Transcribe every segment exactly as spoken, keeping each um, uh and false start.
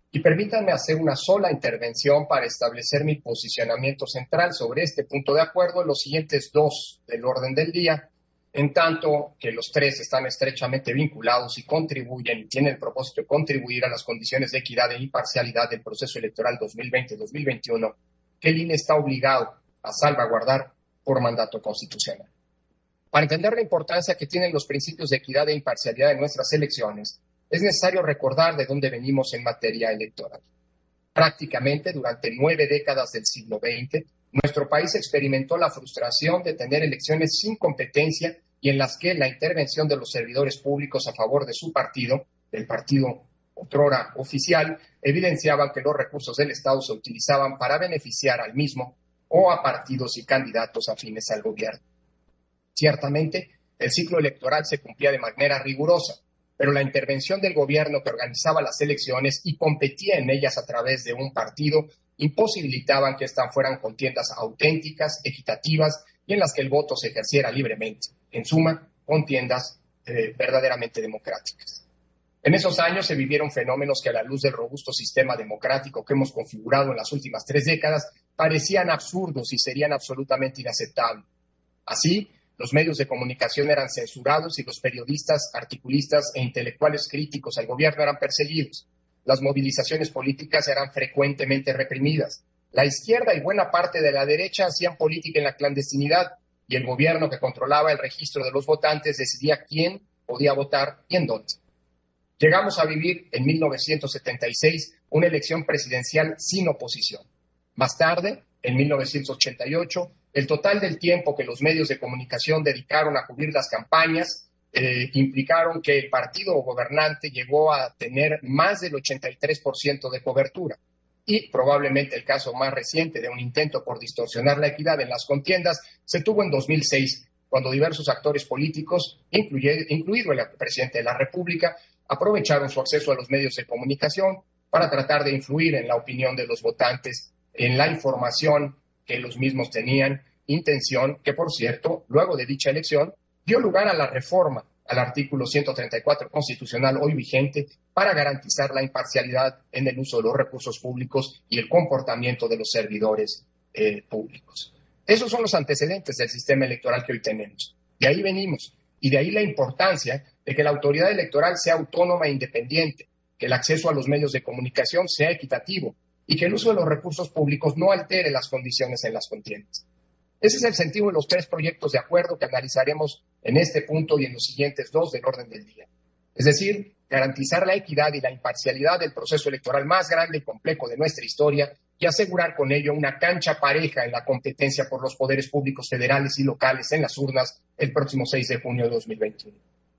Y permítanme hacer una sola intervención para establecer mi posicionamiento central sobre este punto de acuerdo en los siguientes dos del orden del día, en tanto que los tres están estrechamente vinculados y contribuyen y tienen el propósito de contribuir a las condiciones de equidad e imparcialidad del proceso electoral dos mil veinte dos mil veintiuno, que el I N E está obligado a salvaguardar por mandato constitucional. Para entender la importancia que tienen los principios de equidad e imparcialidad en nuestras elecciones, es necesario recordar de dónde venimos en materia electoral. Prácticamente durante nueve décadas del siglo veinte, nuestro país experimentó la frustración de tener elecciones sin competencia y en las que la intervención de los servidores públicos a favor de su partido, del partido otrora oficial, evidenciaban que los recursos del Estado se utilizaban para beneficiar al mismo o a partidos y candidatos afines al gobierno. Ciertamente, el ciclo electoral se cumplía de manera rigurosa, pero la intervención del gobierno que organizaba las elecciones y competía en ellas a través de un partido imposibilitaban que éstas fueran contiendas auténticas, equitativas y en las que el voto se ejerciera libremente. En suma, contiendas eh, verdaderamente democráticas. En esos años se vivieron fenómenos que a la luz del robusto sistema democrático que hemos configurado en las últimas tres décadas parecían absurdos y serían absolutamente inaceptables. Así, los medios de comunicación eran censurados y los periodistas, articulistas e intelectuales críticos al gobierno eran perseguidos. Las movilizaciones políticas eran frecuentemente reprimidas. La izquierda y buena parte de la derecha hacían política en la clandestinidad y el gobierno que controlaba el registro de los votantes decidía quién podía votar y en dónde. Llegamos a vivir en mil novecientos setenta y seis una elección presidencial sin oposición. Más tarde, en mil novecientos ochenta y ocho, el total del tiempo que los medios de comunicación dedicaron a cubrir las campañas eh, implicaron que el partido gobernante llegó a tener más del ochenta y tres por ciento de cobertura. Y probablemente el caso más reciente de un intento por distorsionar la equidad en las contiendas se tuvo en dos mil seis, cuando diversos actores políticos, incluye, incluido el presidente de la República, aprovecharon su acceso a los medios de comunicación para tratar de influir en la opinión de los votantes, en la información que los mismos tenían, intención que, por cierto, luego de dicha elección, dio lugar a la reforma al artículo ciento treinta y cuatro constitucional hoy vigente para garantizar la imparcialidad en el uso de los recursos públicos y el comportamiento de los servidores eh, públicos. Esos son los antecedentes del sistema electoral que hoy tenemos. De ahí venimos, y de ahí la importancia de que la autoridad electoral sea autónoma e independiente, que el acceso a los medios de comunicación sea equitativo y que el uso de los recursos públicos no altere las condiciones en las contiendas. Ese es el sentido de los tres proyectos de acuerdo que analizaremos en este punto y en los siguientes dos del orden del día. Es decir, garantizar la equidad y la imparcialidad del proceso electoral más grande y complejo de nuestra historia y asegurar con ello una cancha pareja en la competencia por los poderes públicos federales y locales en las urnas el próximo seis de junio de dos mil veintiuno.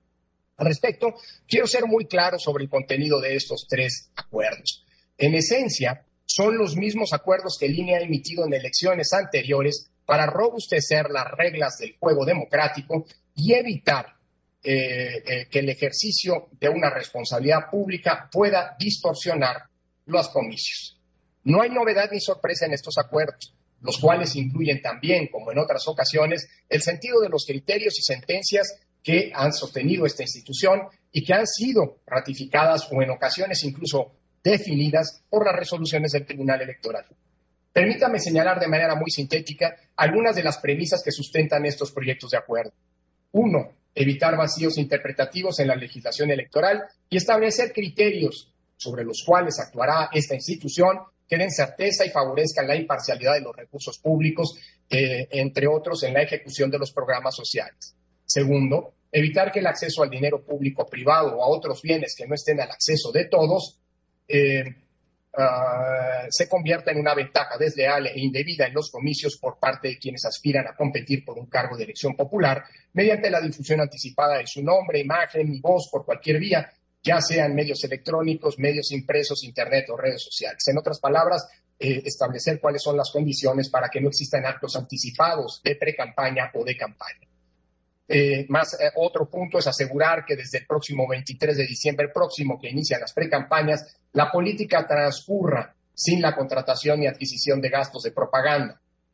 Al respecto, quiero ser muy claro sobre el contenido de estos tres acuerdos. En esencia, son los mismos acuerdos que el I N E ha emitido en elecciones anteriores para robustecer las reglas del juego democrático y evitar eh, eh, que el ejercicio de una responsabilidad pública pueda distorsionar los comicios. No hay novedad ni sorpresa en estos acuerdos, los cuales incluyen también, como en otras ocasiones, el sentido de los criterios y sentencias que han sostenido esta institución y que han sido ratificadas o en ocasiones incluso definidas por las resoluciones del Tribunal Electoral. Permítame señalar de manera muy sintética algunas de las premisas que sustentan estos proyectos de acuerdo. Uno, evitar vacíos interpretativos en la legislación electoral y establecer criterios sobre los cuales actuará esta institución que den certeza y favorezcan la imparcialidad de los recursos públicos, eh, entre otros en la ejecución de los programas sociales. Segundo, evitar que el acceso al dinero público privado o a otros bienes que no estén al acceso de todos eh, uh, se convierta en una ventaja desleal e indebida en los comicios por parte de quienes aspiran a competir por un cargo de elección popular mediante la difusión anticipada de su nombre, imagen y voz por cualquier vía, ya sean medios electrónicos, medios impresos, internet o redes sociales. En otras palabras, eh, establecer cuáles son las condiciones para que no existan actos anticipados de pre-campaña o de campaña. Eh, más eh, otro punto es asegurar que desde el próximo veintitrés de diciembre próximo, que inician las precampañas, la política transcurra sin la contratación y adquisición de gastos de propaganda.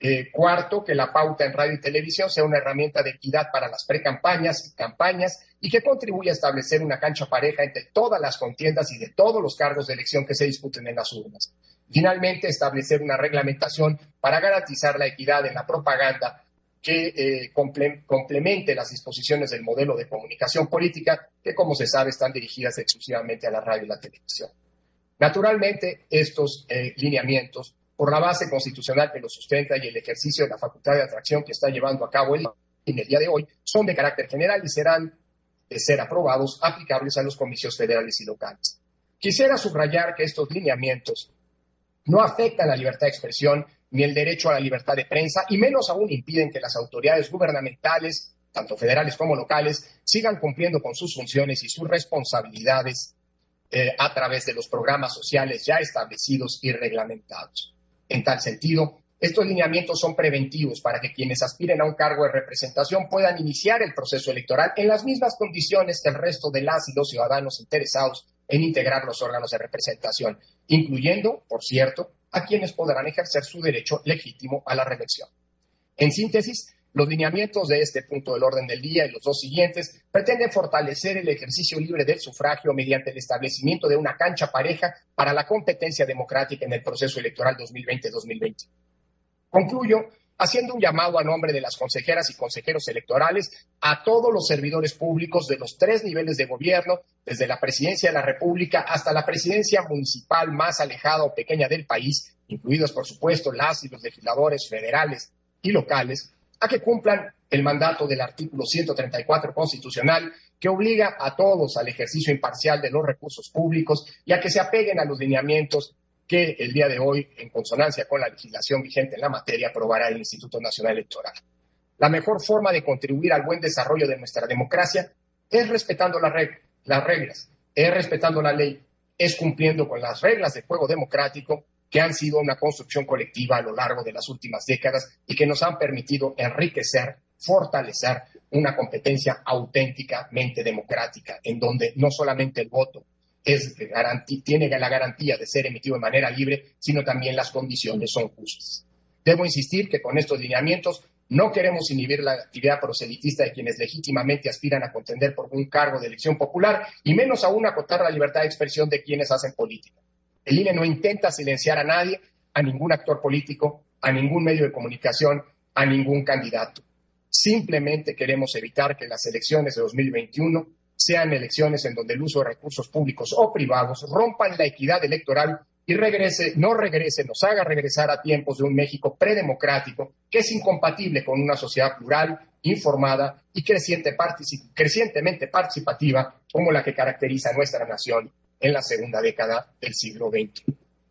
Eh, cuarto, que la pauta en radio y televisión sea una herramienta de equidad para las precampañas y campañas y que contribuya a establecer una cancha pareja entre todas las contiendas y de todos los cargos de elección que se disputen en las urnas. Finalmente, establecer una reglamentación para garantizar la equidad en la propaganda que eh, comple- complemente las disposiciones del modelo de comunicación política que, como se sabe, están dirigidas exclusivamente a la radio y la televisión. Naturalmente, estos eh, lineamientos, por la base constitucional que los sustenta y el ejercicio de la facultad de atracción que está llevando a cabo el, en el día de hoy, son de carácter general y serán, de ser aprobados, aplicables a los comicios federales y locales. Quisiera subrayar que estos lineamientos no afectan la libertad de expresión ni el derecho a la libertad de prensa, y menos aún impiden que las autoridades gubernamentales, tanto federales como locales, sigan cumpliendo con sus funciones y sus responsabilidades eh, a través de los programas sociales ya establecidos y reglamentados. En tal sentido, estos lineamientos son preventivos para que quienes aspiren a un cargo de representación puedan iniciar el proceso electoral en las mismas condiciones que el resto de las y los ciudadanos interesados en integrar los órganos de representación, incluyendo, por cierto, a quienes podrán ejercer su derecho legítimo a la reelección. En síntesis, los lineamientos de este punto del orden del día y los dos siguientes pretenden fortalecer el ejercicio libre del sufragio mediante el establecimiento de una cancha pareja para la competencia democrática en el proceso electoral dos mil veinte dos mil veinte. Concluyo haciendo un llamado a nombre de las consejeras y consejeros electorales a todos los servidores públicos de los tres niveles de gobierno, desde la Presidencia de la República hasta la presidencia municipal más alejada o pequeña del país, incluidos, por supuesto, las y los legisladores federales y locales, a que cumplan el mandato del artículo ciento treinta y cuatro constitucional, que obliga a todos al ejercicio imparcial de los recursos públicos y a que se apeguen a los lineamientos que el día de hoy, en consonancia con la legislación vigente en la materia, aprobará el Instituto Nacional Electoral. La mejor forma de contribuir al buen desarrollo de nuestra democracia es respetando las reglas, las reglas, es respetando la ley, es cumpliendo con las reglas de juego democrático que han sido una construcción colectiva a lo largo de las últimas décadas y que nos han permitido enriquecer, fortalecer una competencia auténticamente democrática, en donde no solamente el voto es garantía, tiene la garantía de ser emitido de manera libre, sino también las condiciones son justas. Debo insistir que con estos lineamientos no queremos inhibir la actividad proselitista de quienes legítimamente aspiran a contender por un cargo de elección popular y menos aún acotar la libertad de expresión de quienes hacen política. El I N E no intenta silenciar a nadie, a ningún actor político, a ningún medio de comunicación, a ningún candidato. Simplemente queremos evitar que las elecciones de dos mil veintiuno sean elecciones en donde el uso de recursos públicos o privados rompan la equidad electoral y regrese, no regrese, nos haga regresar a tiempos de un México predemocrático que es incompatible con una sociedad plural, informada y creciente particip- crecientemente participativa como la que caracteriza a nuestra nación en la segunda década del siglo veinte.